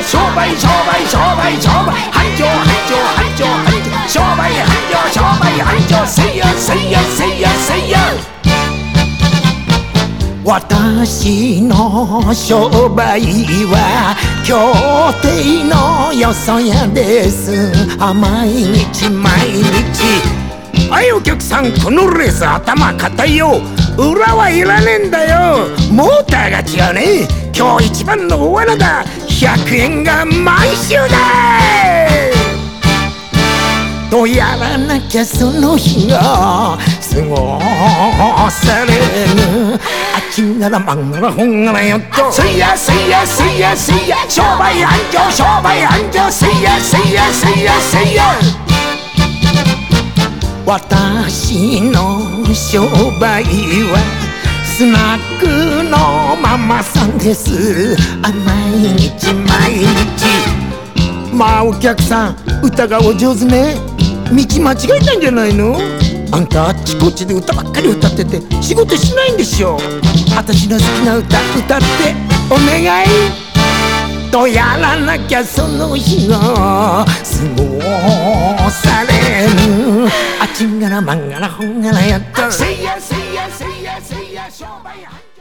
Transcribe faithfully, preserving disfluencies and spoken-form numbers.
商売商売商売商売繁盛繁盛繁盛繁盛商売繁盛商売繁盛せいやせいやせいやせいや私の商売は京亭のよそ屋です。毎日毎日はいお客さんこのレース頭固いよ。裏はいらねえんだよ。モーターが違うね。今日一番の大穴だ。ひゃくえんが満州だとやらなきゃその日が過ごされぬ。あっちならまんがらほんがらよっとせいやせいやせいやせいや商売繁盛商売繁盛せいやせいやせいやせいや私の商売はスナックのママさんです。あ毎日毎日まあお客さん歌がお上手ね。道間違えたんじゃないの？あんたあっちこっちで歌ばっかり歌ってて仕事しないんでしょ。私の好きな歌歌ってお願いとやらなきゃその日が過ごされぬ。あっちんがらまんがらほんがらやっとせいやせいやせいやせいや商売繁盛